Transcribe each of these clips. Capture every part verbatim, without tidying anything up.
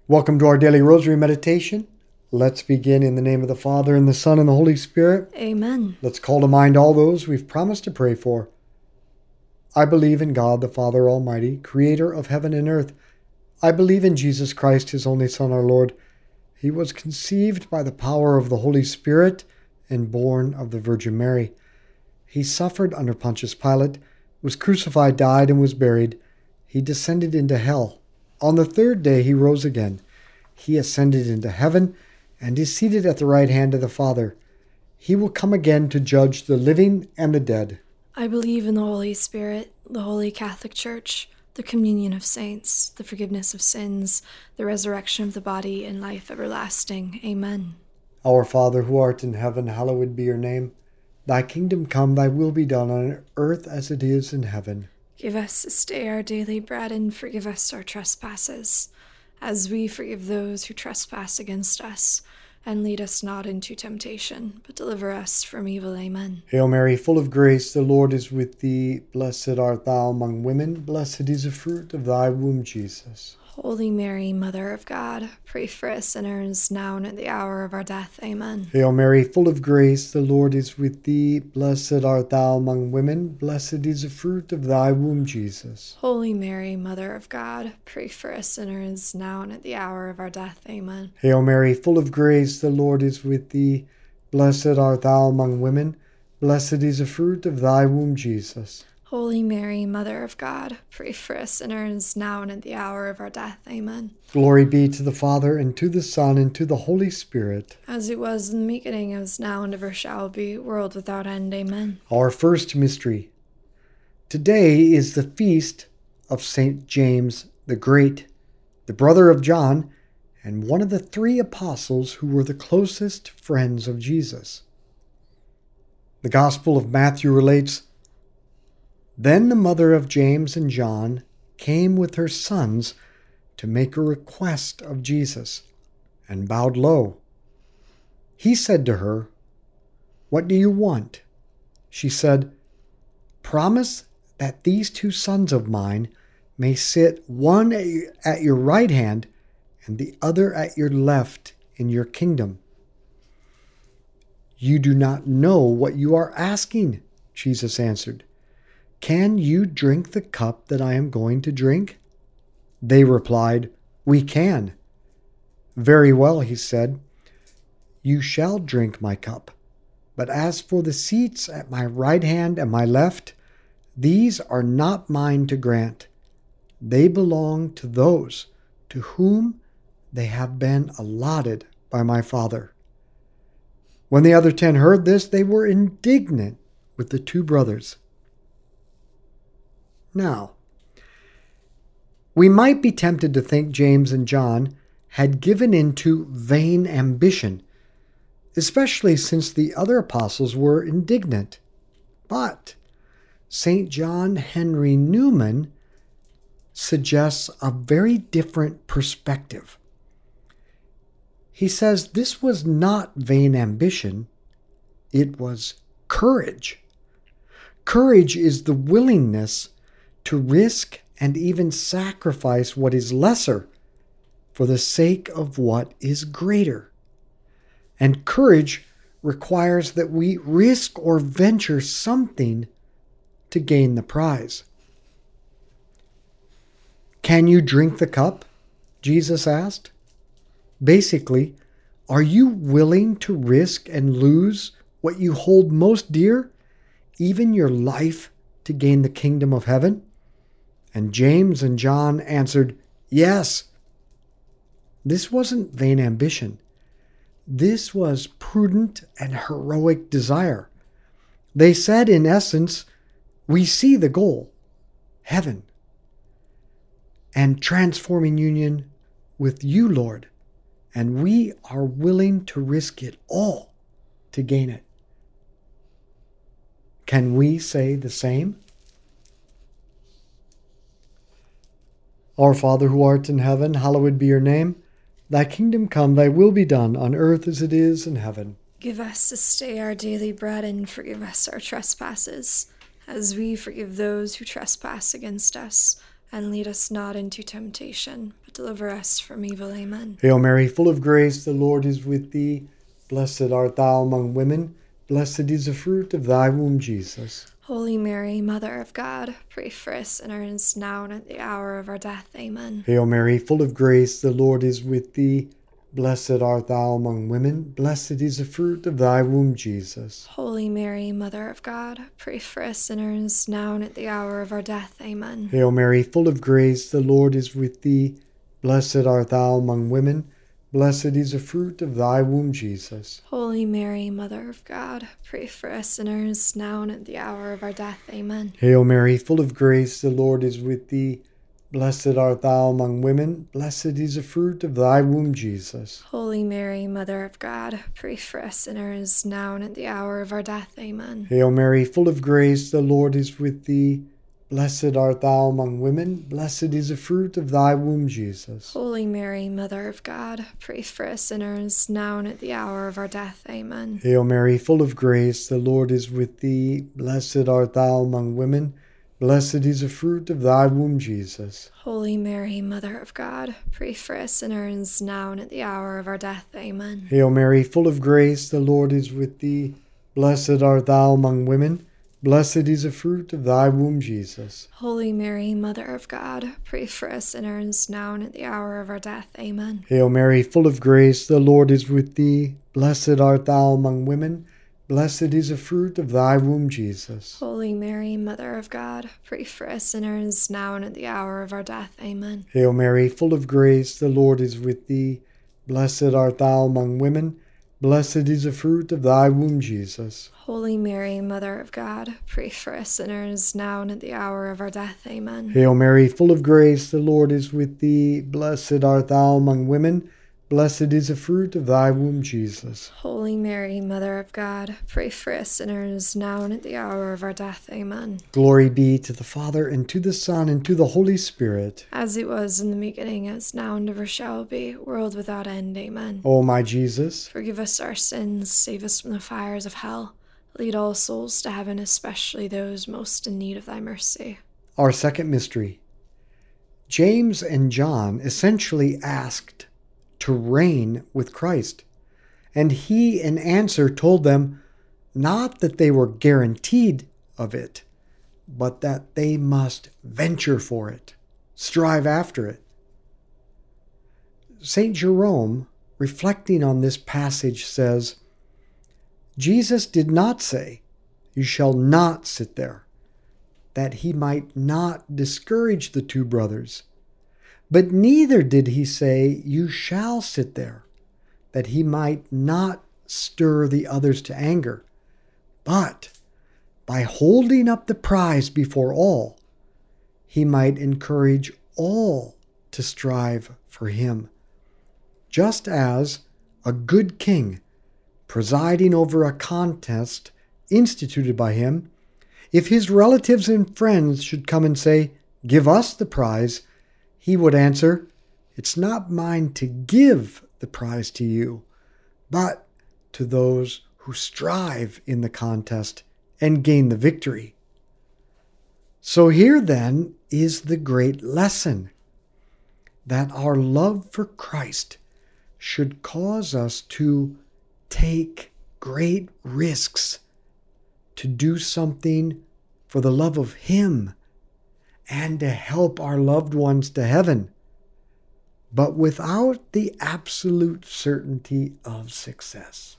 Welcome to our daily rosary meditation. Let's begin in the name of the Father, and the Son, and the Holy Spirit. Amen. Let's call to mind all those we've promised to pray for. I believe in God, the Father Almighty, creator of heaven and earth. I believe in Jesus Christ, his only Son, our Lord. He was conceived by the power of the Holy Spirit and born of the Virgin Mary. He suffered under Pontius Pilate, was crucified, died, and was buried. He descended into hell. On the third day he rose again. He ascended into heaven and is seated at the right hand of the Father. He will come again to judge the living and the dead. I believe in the Holy Spirit, the Holy Catholic Church, the communion of saints, the forgiveness of sins, the resurrection of the body, and life everlasting. Amen. Our Father, who art in heaven, hallowed be your name. Thy kingdom come, thy will be done on earth as it is in heaven. Give us this day our daily bread, and forgive us our trespasses, as we forgive those who trespass against us. And lead us not into temptation, but deliver us from evil. Amen. Hail Mary, full of grace, the Lord is with thee. Blessed art thou among women. Blessed is the fruit of thy womb, Jesus. Holy Mary, Mother of God, pray for us sinners, now and at the hour of our death. Amen. Hail Mary, full of grace, the Lord is with thee. Blessed art thou among women. Blessed is the fruit of thy womb, Jesus. Holy Mary, Mother of God, pray for us sinners, now and at the hour of our death. Amen. Hail Mary, full of grace, the Lord is with thee. Blessed art thou among women. Blessed is the fruit of thy womb, Jesus. Holy Mary, Mother of God, pray for us sinners, now and at the hour of our death. Amen. Glory be to the Father, and to the Son, and to the Holy Spirit. As it was in the beginning, as now, and ever shall be, world without end. Amen. Our first mystery. Today is the feast of Saint James the Great, the brother of John, and one of the three apostles who were the closest friends of Jesus. The Gospel of Matthew relates, Then the mother of James and John came with her sons to make a request of Jesus, and bowed low. He said to her, What do you want? She said, Promise that these two sons of mine may sit one at your right hand and the other at your left in your kingdom. You do not know what you are asking, Jesus answered. Can you drink the cup that I am going to drink? They replied, We can. Very well, he said. You shall drink my cup. But as for the seats at my right hand and my left, these are not mine to grant. They belong to those to whom they have been allotted by my Father. When the other ten heard this, they were indignant with the two brothers. Now, we might be tempted to think James and John had given in to vain ambition, especially since the other apostles were indignant. But Saint John Henry Newman suggests a very different perspective. He says this was not vain ambition, it was courage. Courage is the willingness to risk and even sacrifice what is lesser for the sake of what is greater. And courage requires that we risk or venture something to gain the prize. Can you drink the cup? Jesus asked. Basically, are you willing to risk and lose what you hold most dear, even your life, to gain the kingdom of heaven? And James and John answered, Yes. This wasn't vain ambition. This was prudent and heroic desire. They said, in essence, we see the goal, heaven, and transforming union with you, Lord, and we are willing to risk it all to gain it. Can we say the same? Our Father who art in heaven, hallowed be your name. Thy kingdom come, thy will be done, on earth as it is in heaven. Give us this day our daily bread, and forgive us our trespasses, as we forgive those who trespass against us. and lead us not into temptation, but deliver us from evil. Amen. Hail Mary, full of grace, the Lord is with thee. Blessed art thou among women. Blessed is the fruit of thy womb, Jesus. Holy Mary, Mother of God, pray for us sinners, now and at the hour of our death. Amen. Hail Mary, full of grace, the Lord is with thee. Blessed art thou among women. Blessed is the fruit of thy womb, Jesus. Holy Mary, Mother of God, pray for us sinners, now and at the hour of our death. Amen. Hail Mary, full of grace, the Lord is with thee. Blessed art thou among women. Blessed is the fruit of thy womb, Jesus. Holy Mary, Mother of God, pray for us sinners, now and at the hour of our death. Amen. Hail Mary, full of grace, the Lord is with thee. Blessed art thou among women. Blessed is the fruit of thy womb, Jesus. Holy Mary, Mother of God, pray for us sinners, now and at the hour of our death. Amen. Hail Mary, full of grace, the Lord is with thee. Blessed art thou among women. Blessed is the fruit of thy womb, Jesus. Holy Mary, Mother of God, pray for us sinners, now and at the hour of our death. Amen. Hail Mary, full of grace, the Lord is with thee. Blessed art thou among women. Blessed is the fruit of thy womb, Jesus. Holy Mary, Mother of God, pray for us sinners, now and at the hour of our death. Amen. Hail Mary, full of grace, the Lord is with thee. Blessed art thou among women. Blessed is the fruit of thy womb, Jesus. Holy Mary, Mother of God, pray for us sinners, now and at the hour of our death. Amen. Hail Mary, full of grace, the Lord is with thee. Blessed art thou among women. Blessed is the fruit of thy womb, Jesus. Holy Mary, Mother of God, pray for us sinners, now and at the hour of our death. Amen. Hail Mary, full of grace, the Lord is with thee. Blessed art thou among women. Blessed is the fruit of thy womb, Jesus. Holy Mary, Mother of God, pray for us sinners, now and at the hour of our death. Amen. Hail Mary, full of grace, the Lord is with thee. Blessed art thou among women. Blessed is the fruit of thy womb, Jesus. Holy Mary, Mother of God, pray for us sinners, now and at the hour of our death. Amen. Glory be to the Father, and to the Son, and to the Holy Spirit. As it was in the beginning, as now and ever shall be, world without end. Amen. O my Jesus, forgive us our sins, save us from the fires of hell. Lead all souls to heaven, especially those most in need of thy mercy. Our second mystery. James and John essentially asked to reign with Christ, and he in answer told them not that they were guaranteed of it, but that they must venture for it, strive after it. Saint Jerome, reflecting on this passage, says, Jesus did not say, "You shall not sit there," that he might not discourage the two brothers. But neither did he say, "You shall sit there," that he might not stir the others to anger. But by holding up the prize before all, he might encourage all to strive for him. Just as a good king, presiding over a contest instituted by him, if his relatives and friends should come and say, "Give us the prize," he would answer, "It's not mine to give the prize to you, but to those who strive in the contest and gain the victory." So here then is the great lesson, that our love for Christ should cause us to take great risks, to do something for the love of Him and to help our loved ones to heaven, but without the absolute certainty of success.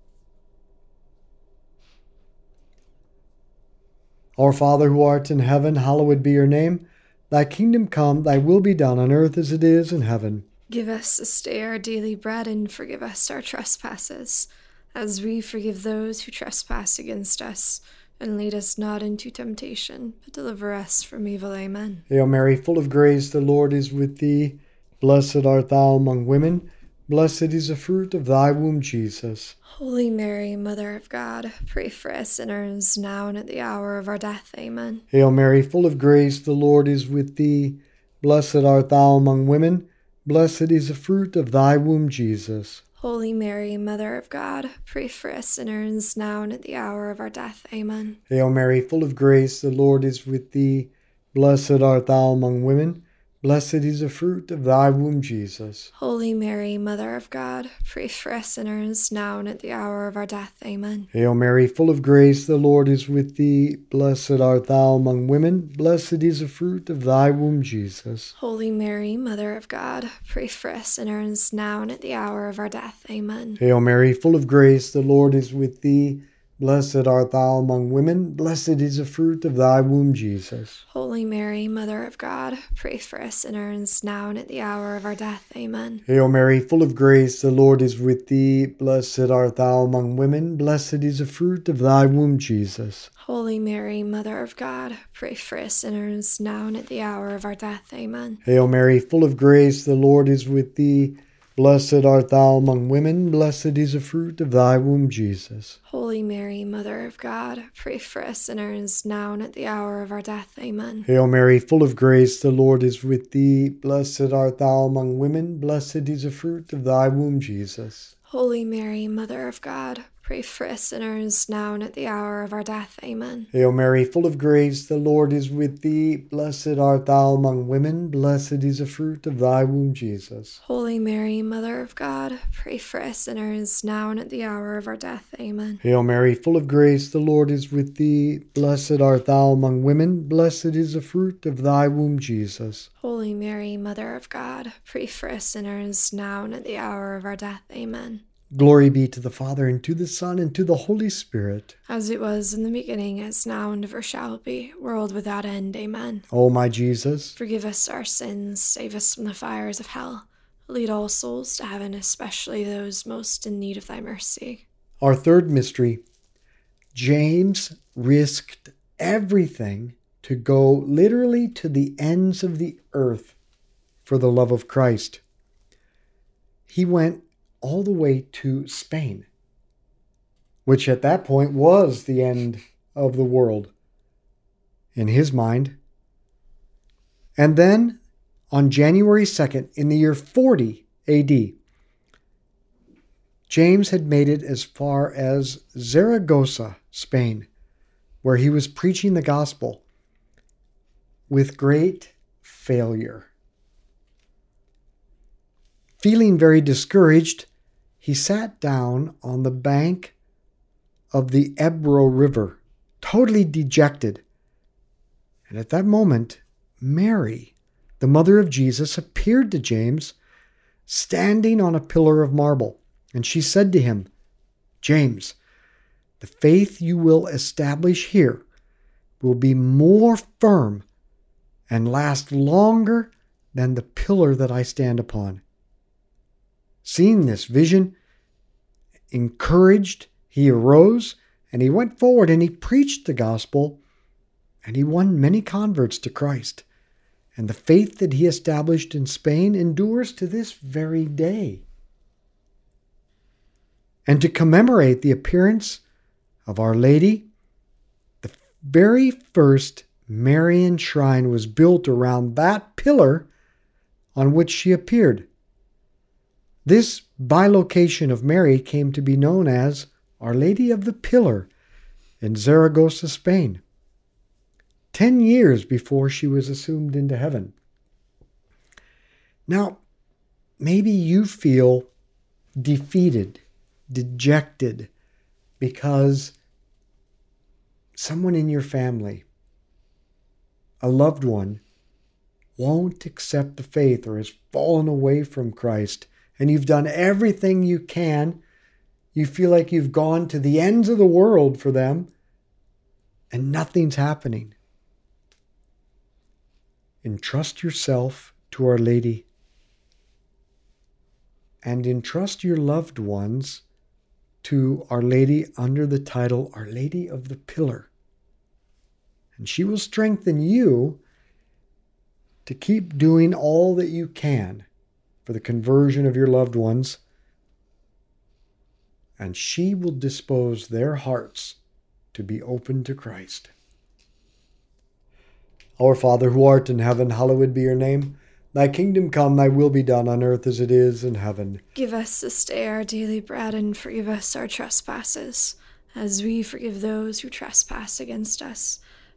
Our Father who art in heaven, hallowed be your name. Thy kingdom come, thy will be done on earth as it is in heaven. Give us this day our daily bread, and forgive us our trespasses, as we forgive those who trespass against us. And lead us not into temptation, but deliver us from evil. Amen. Hail Mary, full of grace, the Lord is with thee. Blessed art thou among women. Blessed is the fruit of thy womb, Jesus. Holy Mary, Mother of God, pray for us sinners, now and at the hour of our death. Amen. Hail Mary, full of grace, the Lord is with thee. Blessed art thou among women. Blessed is the fruit of thy womb, Jesus. Holy Mary, Mother of God, pray for us sinners, now and at the hour of our death. Amen. Hail Mary, full of grace, the Lord is with thee. blessed art thou among women. Blessed is the fruit of thy womb, Jesus. Holy Mary, Mother of God, pray for us sinners, now and at the hour of our death. Amen. Hail Mary, full of grace, the Lord is with thee. Blessed art thou among women. Blessed is the fruit of thy womb, Jesus. Holy Mary, Mother of God, pray for us sinners, now and at the hour of our death. Amen. Hail Mary, full of grace, the Lord is with thee. Blessed art thou among women. Blessed is the fruit of thy womb, Jesus. Holy Mary, Mother of God, pray for us sinners, now and at the hour of our death. Amen. Hail Mary, full of grace, the Lord is with thee. Blessed art thou among women. Blessed is the fruit of thy womb, Jesus. Holy Mary, Mother of God, pray for us sinners, now and at the hour of our death. Amen. Hail Mary, full of grace, the Lord is with thee. Blessed art thou among women. Blessed is the fruit of thy womb, Jesus. Holy Mary, Mother of God, pray for us sinners, now and at the hour of our death. Amen. Hail Mary, full of grace, the Lord is with thee. Blessed art thou among women. Blessed is the fruit of thy womb, Jesus. Holy Mary, Mother of God, pray for us sinners, now and at the hour of our death. Amen. Hail Mary, full of grace, the Lord is with thee. Blessed art thou among women. Blessed is the fruit of thy womb, Jesus. Holy Mary, Mother of God, pray for us sinners, now and at the hour of our death. Amen. Hail Mary, full of grace, the Lord is with thee. Blessed art thou among women. Blessed is the fruit of thy womb, Jesus. Holy Mary, Mother of God, pray for us sinners, now and at the hour of our death. Amen. Glory be to the Father, and to the Son, and to the Holy Spirit. As it was in the beginning, as now, and ever shall be, world without end. Amen. O my Jesus, forgive us our sins, save us from the fires of hell. Lead all souls to heaven, especially those most in need of thy mercy. Our third mystery. James risked everything to go literally to the ends of the earth for the love of Christ. He went all the way to Spain, which at that point was the end of the world in his mind. And then on January second, in the year forty A D, James had made it as far as Zaragoza, Spain, where he was preaching the gospel with great failure. Feeling very discouraged, he sat down on the bank of the Ebro River, totally dejected. And at that moment, Mary, the mother of Jesus, appeared to James, standing on a pillar of marble. And she said to him, "James, the faith you will establish here will be more firm and last longer than the pillar that I stand upon." Seeing this vision, encouraged, he arose and he went forward and he preached the gospel, and he won many converts to Christ. And the faith that he established in Spain endures to this very day. And to commemorate the appearance of Our Lady, the very first Marian shrine was built around that pillar on which she appeared. This bilocation of Mary came to be known as Our Lady of the Pillar in Zaragoza, Spain, ten years before she was assumed into heaven. Now, maybe you feel defeated, dejected, because someone in your family, a loved one, won't accept the faith or has fallen away from Christ. And you've done everything you can. You feel like you've gone to the ends of the world for them, and nothing's happening. Entrust yourself to Our Lady, and entrust your loved ones to Our Lady under the title Our Lady of the Pillar. And she will strengthen you to keep doing all that you can for the conversion of your loved ones, and she will dispose their hearts to be open to Christ. Our Father, who art in heaven, hallowed be your name. Thy kingdom come, thy will be done on earth as it is in heaven. Give us this day our daily bread, and forgive us our trespasses, as we forgive those who trespass against us.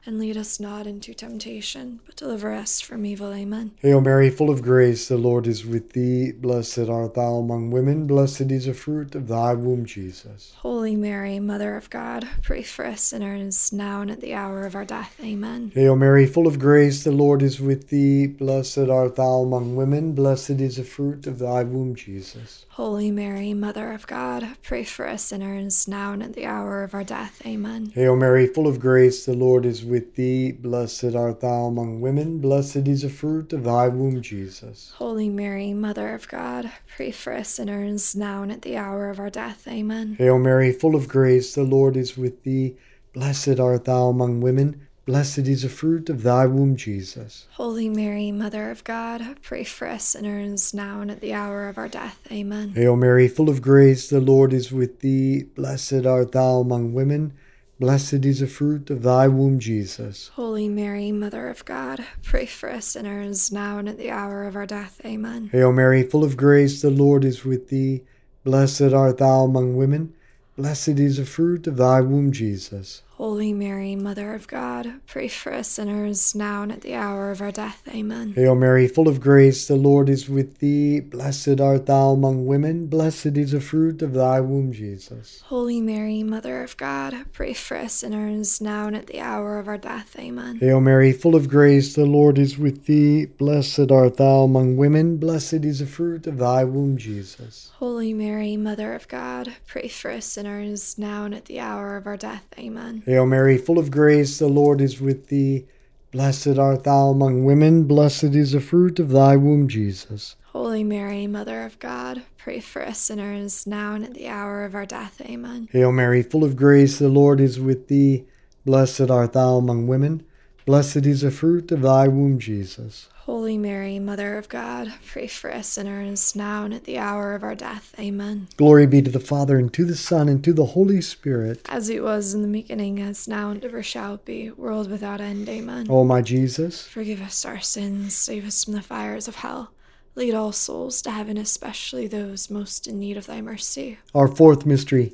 and lead us not into temptation, but deliver us from evil. Amen. Hail Mary, full of grace, the Lord is with thee. Blessed art thou among women. Blessed is the fruit of thy womb, Jesus. Holy Mary, Mother of God, pray for us sinners, now and at the hour of our death. Amen. Hail Mary, full of grace, the Lord is with thee. Blessed art thou among women. Blessed is the fruit of thy womb, Jesus. Holy Mary, Mother of God, pray for us sinners, now and at the hour of our death. Amen. Hail Mary, full of grace, the Lord is with thee. Blessed art thou among women. Blessed is the fruit of thy womb, Jesus. Holy Mary, Mother of God, pray for us sinners, now and at the hour of our death. Amen. Hail Mary, full of grace, the Lord is with thee. Blessed art thou among women. Blessed is the fruit of thy womb, Jesus. Holy Mary, Mother of God, pray for us sinners, now and at the hour of our death. Amen. Hail Mary, full of grace, the Lord is with thee. Blessed art thou among women. Blessed is the fruit of thy womb, Jesus. Holy Mary, Mother of God, pray for us sinners, now and at the hour of our death. Amen. Hail Mary, full of grace, the Lord is with thee. Blessed art thou among women. Blessed is the fruit of thy womb, Jesus. Holy Mary, Mother of God, pray for us sinners, now and at the hour of our death. Amen. Hail Mary, full of grace, the Lord is with thee. Blessed art thou among women. Blessed is the fruit of thy womb, Jesus. Holy Mary, Mother of God, pray for us sinners, now and at the hour of our death. Amen. Hail Mary, full of grace, the Lord is with thee. Blessed art thou among women. Blessed is the fruit of thy womb, Jesus. Holy Mary, Mother of God, pray for us sinners, now and at the hour of our death. Amen. Hail Mary, full of grace, the Lord is with thee. Blessed art thou among women. Blessed is the fruit of thy womb, Jesus. Holy Mary, Mother of God, pray for us sinners, now and at the hour of our death. Amen. Hail Mary, full of grace, the Lord is with thee. Blessed art thou among women. Blessed is the fruit of thy womb, Jesus. Holy Mary, Mother of God, pray for us sinners, now and at the hour of our death. Amen. Glory be to the Father, and to the Son, and to the Holy Spirit. As it was in the beginning, as now, and ever shall be, world without end. Amen. O my Jesus, forgive us our sins, save us from the fires of hell. Lead all souls to heaven, especially those most in need of thy mercy. Our fourth mystery.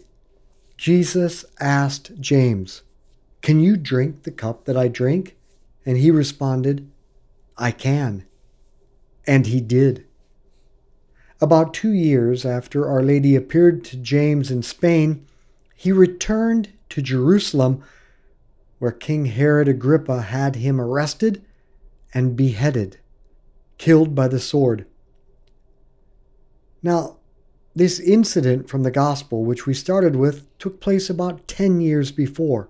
Jesus asked James, "Can you drink the cup that I drink?" And he responded, "I can." And he did. About two years after Our Lady appeared to James in Spain, he returned to Jerusalem, where King Herod Agrippa had him arrested and beheaded, killed by the sword. Now, this incident from the Gospel, which we started with, took place about ten years before.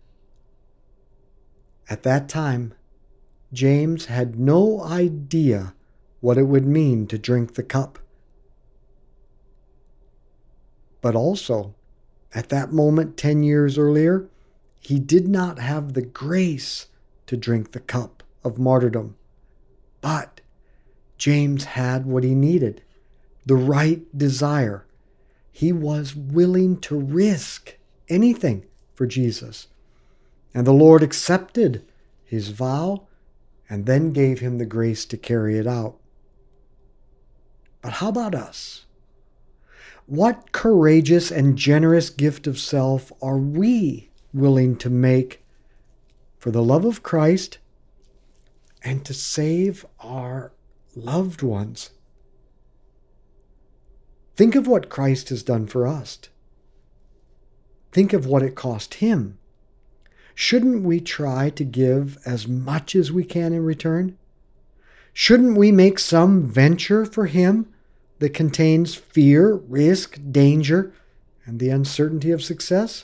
At that time, James had no idea what it would mean to drink the cup. But also, at that moment ten years earlier, he did not have the grace to drink the cup of martyrdom. But James had what he needed, the right desire. He was willing to risk anything for Jesus. And the Lord accepted his vow and then gave him the grace to carry it out. But how about us? What courageous and generous gift of self are we willing to make for the love of Christ and to save our loved ones? Think of what Christ has done for us. Think of what it cost him. Shouldn't we try to give as much as we can in return? Shouldn't we make some venture for him that contains fear, risk, danger, and the uncertainty of success?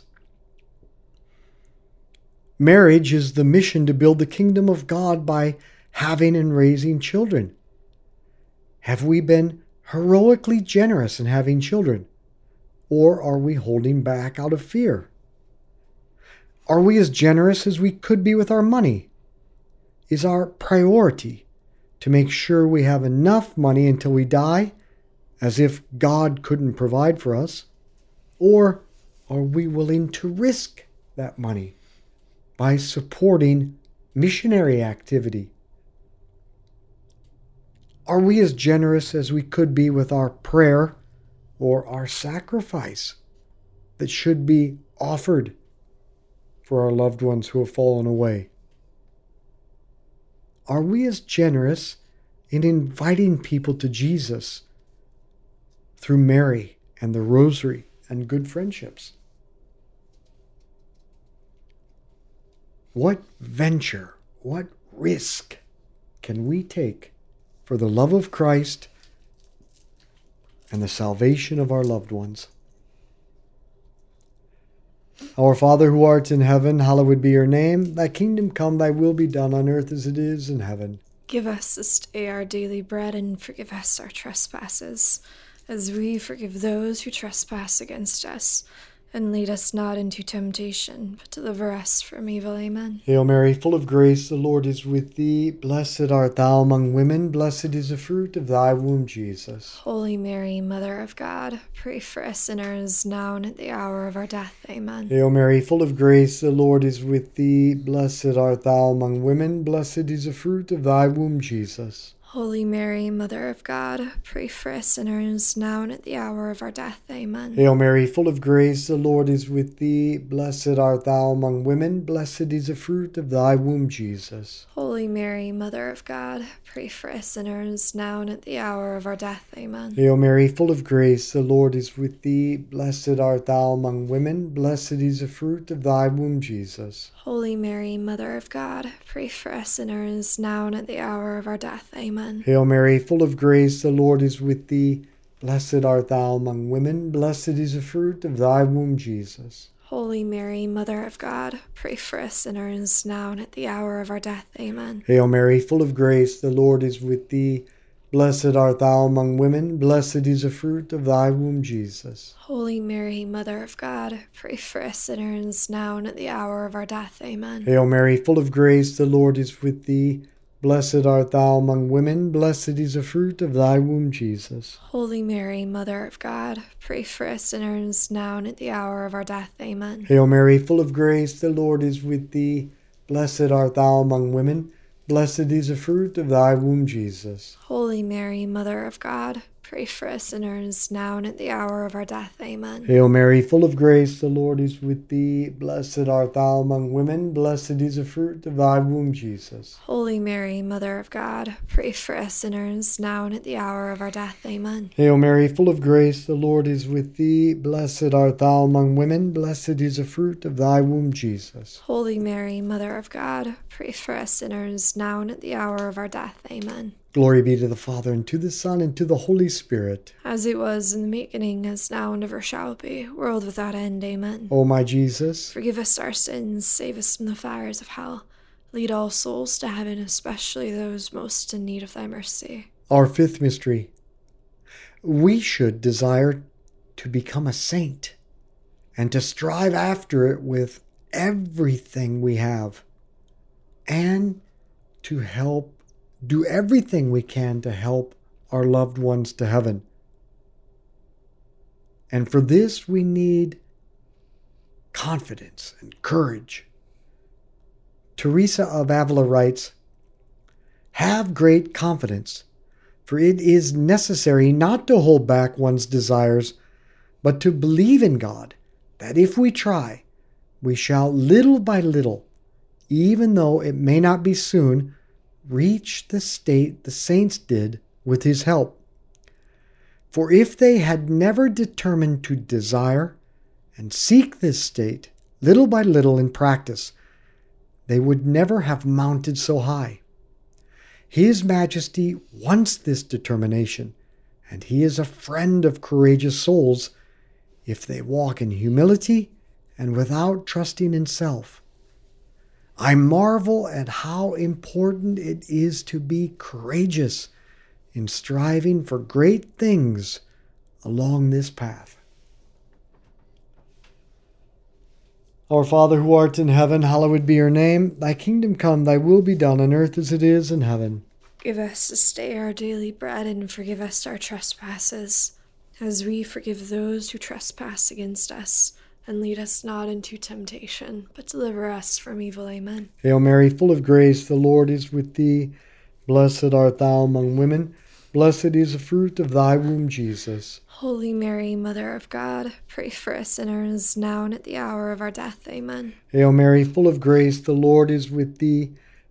Marriage is the mission to build the kingdom of God by having and raising children. Have we been heroically generous in having children? Or are we holding back out of fear? Are we as generous as we could be with our money? Is our priority to make sure we have enough money until we die, as if God couldn't provide for us? Or are we willing to risk that money by supporting missionary activity? Are we as generous as we could be with our prayer or our sacrifice that should be offered for our loved ones who have fallen away? are we as generous in inviting people to Jesus through Mary and the Rosary and good friendships? What venture, what risk can we take for the love of Christ and the salvation of our loved ones? Our Father who art in heaven, hallowed be your name. Thy kingdom come, thy will be done on earth as it is in heaven. Give us this day our daily bread, and forgive us our trespasses, as we forgive those who trespass against us. And lead us not into temptation, but deliver us from evil. Amen. Hail Mary, full of grace, the Lord is with thee. Blessed art thou among women. Blessed is the fruit of thy womb, Jesus. Holy Mary, Mother of God, pray for us sinners, now and at the hour of our death. Amen. Hail Mary, full of grace, the Lord is with thee. Blessed art thou among women. Blessed is the fruit of thy womb, Jesus. Holy Mary, Mother of God, pray for us sinners, now and at the hour of our death. Amen. Hail Mary, full of grace, the Lord is with thee. Blessed art thou among women. Blessed is the fruit of thy womb, Jesus. Holy Mary, Mother of God, pray for us sinners, now and at the hour of our death. Amen. Hail Mary, full of grace, the Lord is with thee. Blessed art thou among women. Blessed is the fruit of thy womb, Jesus. Holy Mary, Mother of God, pray for us sinners, now and at the hour of our death. Amen. Hail Mary, full of grace, the Lord is with thee. Blessed art thou among women. Blessed is the fruit of thy womb, Jesus. Holy Mary, Mother of God, pray for us sinners, now and at the hour of our death. Amen. Hail Mary, full of grace, the Lord is with thee. Blessed art thou among women. Blessed is the fruit of thy womb, Jesus. Holy Mary, Mother of God, pray for us sinners, now and at the hour of our death. Amen. Hail Mary, full of grace, the Lord is with thee. Blessed art thou among women. Blessed is the fruit of thy womb, Jesus. Holy Mary, Mother of God, pray for us sinners, now and at the hour of our death. Amen. Hail Mary, full of grace, the Lord is with thee. Blessed art thou among women. Blessed is the fruit of thy womb, Jesus. Holy Mary, Mother of God, pray for us sinners, now and at the hour of our death. Amen. Hail Mary, full of grace, the Lord is with thee. Blessed art thou among women. Blessed is the fruit of thy womb, Jesus. Holy Mary, Mother of God, pray for us sinners, now and at the hour of our death. Amen. Hail Mary, full of grace, the Lord is with thee. Blessed art thou among women. Blessed is the fruit of thy womb, Jesus. Holy Mary, Mother of God, pray for us sinners, now and at the hour of our death. Amen. Glory be to the Father, and to the Son, and to the Holy Spirit. As it was in the beginning, as now, and ever shall be, world without end. Amen. O my Jesus, forgive us our sins, save us from the fires of hell. Lead all souls to heaven, especially those most in need of thy mercy. Our fifth mystery. We should desire to become a saint, and to strive after it with everything we have, and to help do everything we can to help our loved ones to heaven. And for this, we need confidence and courage. Teresa of Avila writes, "Have great confidence, for it is necessary not to hold back one's desires, but to believe in God, that if we try, we shall little by little, even though it may not be soon, reach the state the saints did with his help. For if they had never determined to desire and seek this state, little by little in practice, they would never have mounted so high. His Majesty wants this determination, and he is a friend of courageous souls if they walk in humility and without trusting in self. I marvel at how important it is to be courageous in striving for great things along this path." Our Father who art in heaven, hallowed be your name. Thy kingdom come, thy will be done on earth as it is in heaven. Give us this day our daily bread, and forgive us our trespasses, as we forgive those who trespass against us. And lead us not into temptation, but deliver us from evil. Amen. Hail Mary, full of grace, the Lord is with thee. Blessed art thou among women. Blessed is the fruit of thy womb, Jesus. Holy Mary, Mother of God, pray for us sinners, now and at the hour of our death. Amen. Hail Mary, full of grace, the Lord is with thee.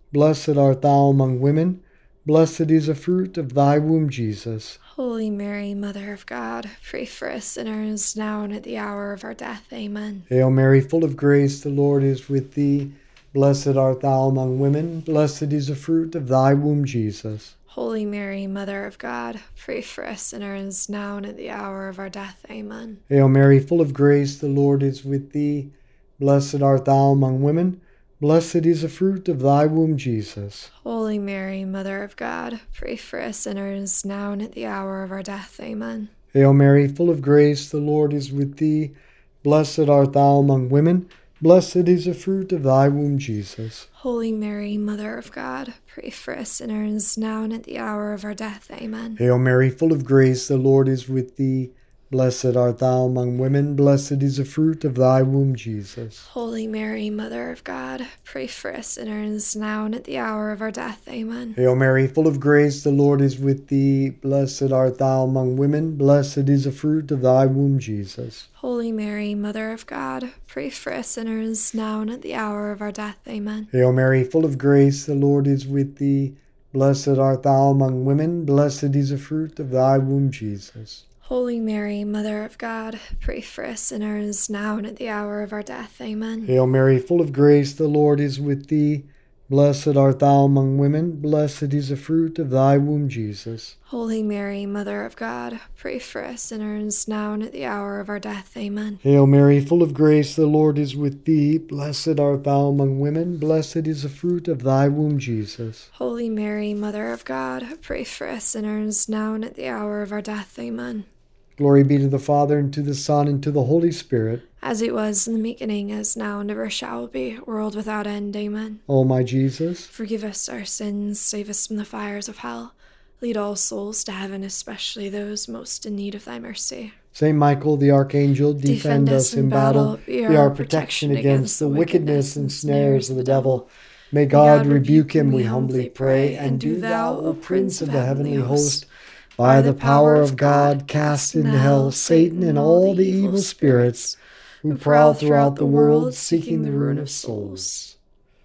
Blessed art thou among women. Blessed is the fruit of thy womb, Jesus. Holy Mary, Mother of God, pray for us sinners, now and at the hour of our death. Amen. Hail Mary, full of grace, the Lord is with thee. Blessed art thou among women. Blessed is the fruit of thy womb, Jesus. Holy Mary, Mother of God, pray for us sinners, now and at the hour of our death. Amen. Hail Mary, full of grace, the Lord is with thee. Blessed art thou among women. Blessed is the fruit of thy womb, Jesus. Holy Mary, Mother of God, pray for us sinners, now and at the hour of our death. Amen. Hail Mary, full of grace, the Lord is with thee. Blessed art thou among women. Blessed is the fruit of thy womb, Jesus. Holy Mary, Mother of God, pray for us sinners, now and at the hour of our death. Amen. Hail Mary, full of grace, the Lord is with thee. Blessed art thou among women. Blessed is the fruit of thy womb, Jesus. Holy Mary, Mother of God, pray for us sinners, now and at the hour of our death. Amen. Hail Mary, full of grace, the Lord is with thee. Blessed art thou among women. Blessed is the fruit of thy womb, Jesus. Holy Mary, Mother of God, pray for us sinners, now and at the hour of our death. Amen. Hail Mary, full of grace, the Lord is with thee. Blessed art thou among women. Blessed is the fruit of thy womb, Jesus. Holy Mary, Mother of God, pray for us sinners, now and at the hour of our death. Amen. Hail Mary, full of grace, the Lord is with thee. Blessed art thou among women. Blessed is the fruit of thy womb, Jesus. Holy Mary, Mother of God, pray for us sinners, now and at the hour of our death. Amen. Hail Mary, full of grace, the Lord is with thee. Blessed art thou among women. Blessed is the fruit of thy womb, Jesus. Holy Mary, Mother of God, pray for us sinners, now and at the hour of our death. Amen. Glory be to the Father, and to the Son, and to the Holy Spirit. As it was in the beginning, as now, and ever shall be, world without end. Amen. O my Jesus, forgive us our sins, save us from the fires of hell. Lead all souls to heaven, especially those most in need of thy mercy. Saint Michael the Archangel, defend, defend us in battle, be our protection against the wickedness and snares of the devil. May God rebuke him, we humbly pray, and do thou, O Prince of the heavenly host, by the power of God, cast into hell Satan and all the evil spirits who prowl throughout the world, seeking the ruin of souls.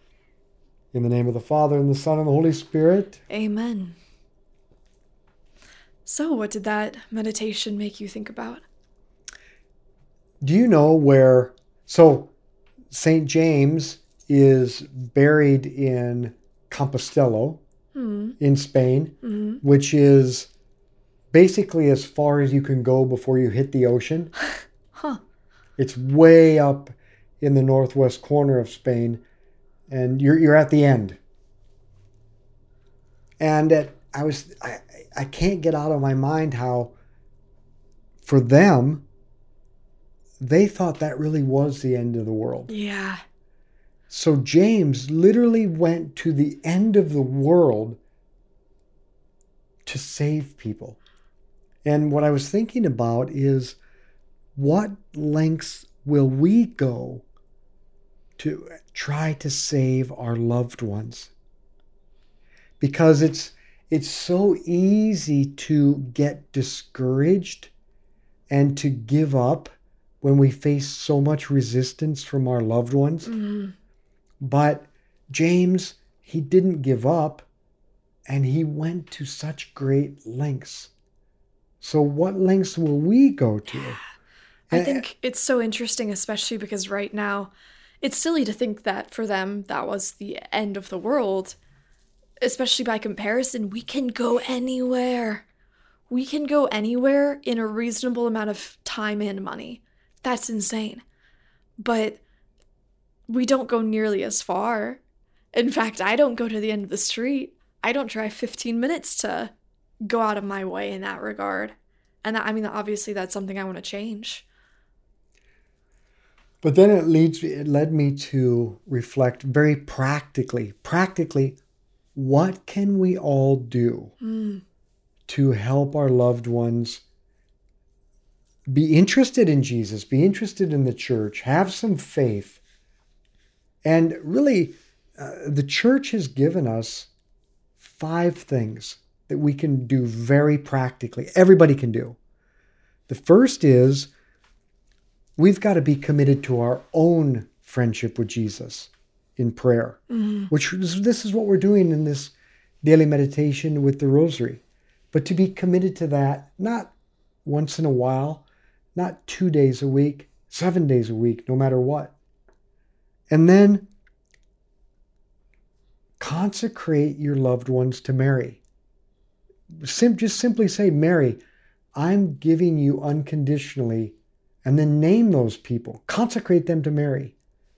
In the name of the Father, and the Son, and the Holy Spirit. Amen. So, what did that meditation make you think about? Do you know where... So, Saint James is buried in Compostela, mm. in Spain, mm-hmm. which is basically as far as you can go before you hit the ocean. Huh. It's way up in the northwest corner of Spain, and you're you're at the end. And at, I was I, I can't get out of my mind how for them they thought that really was the end of the world. Yeah. So James literally went to the end of the world to save people. And what I was thinking about is, what lengths will we go to try to save our loved ones? Because it's it's so easy to get discouraged and to give up when we face so much resistance from our loved ones. Mm-hmm. But James, he didn't give up, and he went to such great lengths. So what lengths will we go to? Yeah. I think it's so interesting, especially because right now it's silly to think that for them that was the end of the world. Especially by comparison, we can go anywhere. We can go anywhere in a reasonable amount of time and money. That's insane. But we don't go nearly as far. In fact, I don't go to the end of the street. I don't drive fifteen minutes to go out of my way in that regard. And that, I mean, obviously that's something I want to change. But then it leads it led me to reflect very practically, practically, what can we all do mm. to help our loved ones be interested in Jesus, be interested in the church, have some faith. And really, uh, the church has given us five things that we can do very practically. Everybody can do. The first is, we've got to be committed to our own friendship with Jesus. in prayer, Mm-hmm. which is, this is what we're doing in this daily meditation with the rosary. But to be committed to that, not once in a while, not two days a week, seven days a week, no matter what. And then consecrate your loved ones to Mary. Sim- just simply say, Mary, I'm giving you unconditionally, and then name those people. Consecrate them to Mary.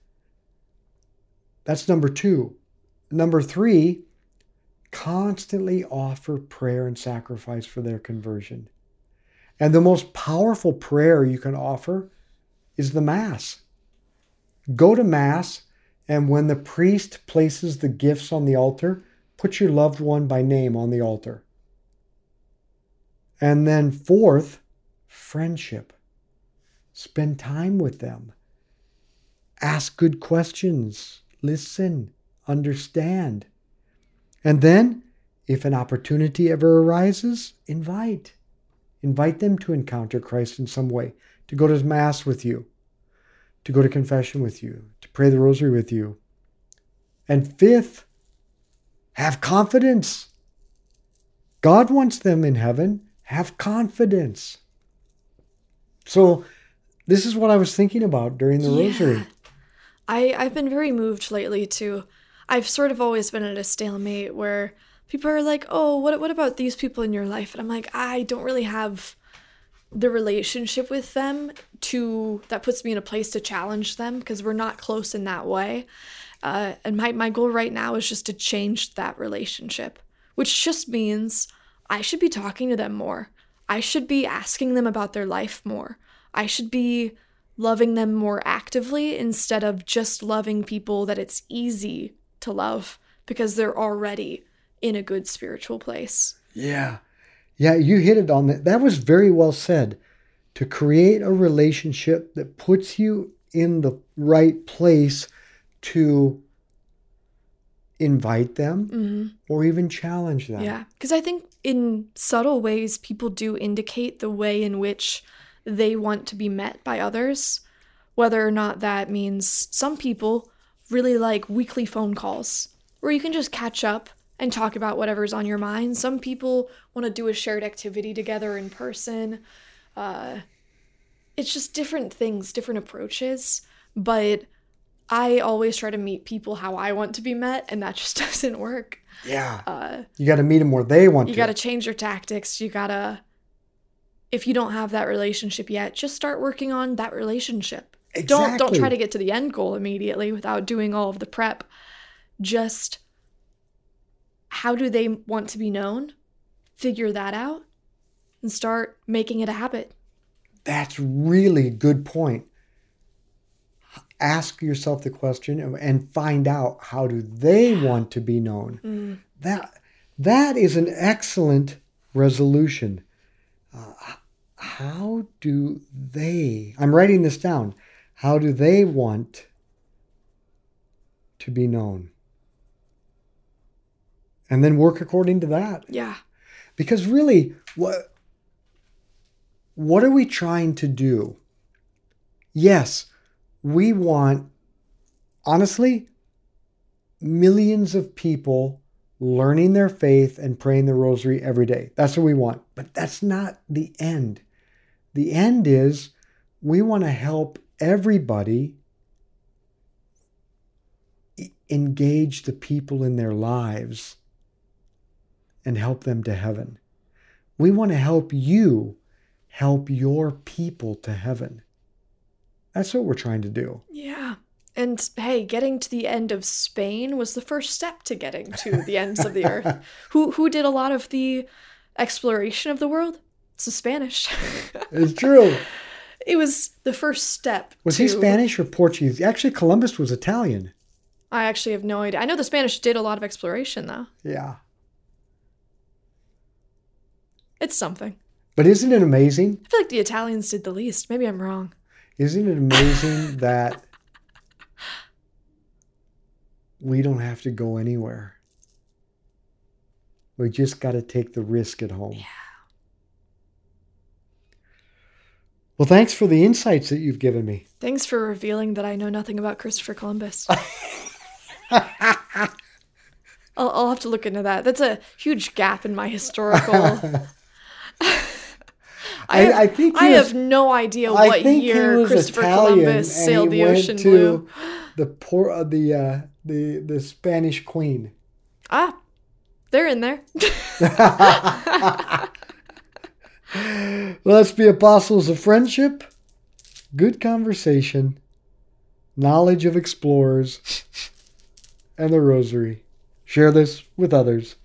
That's number two. Number three, constantly offer prayer and sacrifice for their conversion. And the most powerful prayer you can offer is the Mass. Go to Mass, and when the priest places the gifts on the altar, put your loved one by name on the altar. And then fourth, friendship. Spend time with them. Ask good questions. Listen. Understand. And then, if an opportunity ever arises, invite. Invite them to encounter Christ in some way, to go to Mass with you, to go to confession with you, to pray the rosary with you. And fifth, have confidence. God wants them in heaven. Have confidence. So this is what I was thinking about during the Yeah. rosary. I, I've been very moved lately too. I've sort of always been at a stalemate where people are like, oh, what what about these people in your life? And I'm like, I don't really have the relationship with them to that puts me in a place to challenge them because we're not close in that way. Uh, and my, my goal right now is just to change that relationship, which just means I should be talking to them more. I should be asking them about their life more. I should be loving them more actively instead of just loving people that it's easy to love because they're already in a good spiritual place. Yeah. Yeah, you hit it on that. That was very well said. To create a relationship that puts you in the right place to invite them Mm-hmm. or even challenge them. Yeah, because I think in subtle ways, people do indicate the way in which they want to be met by others, whether or not that means some people really like weekly phone calls where you can just catch up and talk about whatever's on your mind. Some people want to do a shared activity together in person. Uh, it's just different things, different approaches, but I always try to meet people how I want to be met, and that just doesn't work. Yeah. Uh, You got to meet them where they want you to. got to change your tactics. You got to, if you don't have that relationship yet, just start working on that relationship. Don't don't Exactly. try to get to the end goal immediately without doing all of the prep. Just how do they want to be known? Figure that out and start making it a habit. That's really good point. Ask yourself the question and find out how do they want to be known. Mm. That that is an excellent resolution. Uh, how do they? I'm writing this down. How do they want to be known? And then work according to that. Yeah. Because really, what what are we trying to do? Yes, we want, honestly, millions of people learning their faith and praying the rosary every day. That's what we want. But that's not the end. The end is we want to help everybody engage the people in their lives and help them to heaven. We want to help you help your people to heaven. That's what we're trying to do. Yeah. And hey, getting to the end of Spain was the first step to getting to the ends of the earth. Who who did a lot of the exploration of the world? It's the Spanish. It's true. It was the first step. Was to... he Spanish or Portuguese? Actually, Columbus was Italian. I actually have no idea. I know the Spanish did a lot of exploration, though. Yeah. It's something. But isn't it amazing? I feel like the Italians did the least. Maybe I'm wrong. Isn't it amazing that we don't have to go anywhere? We just got to take the risk at home. Yeah. Well, thanks for the insights that you've given me. Thanks for revealing that I know nothing about Christopher Columbus. I'll, I'll have to look into that. That's a huge gap in my historical. I, have, I, I think I was, have no idea I what think year Christopher Italian, Columbus sailed the went ocean to blue. The poor, uh, the uh, the the Spanish Queen. Ah, they're in there. Let's be apostles of friendship, good conversation, knowledge of explorers, and the rosary. Share this with others.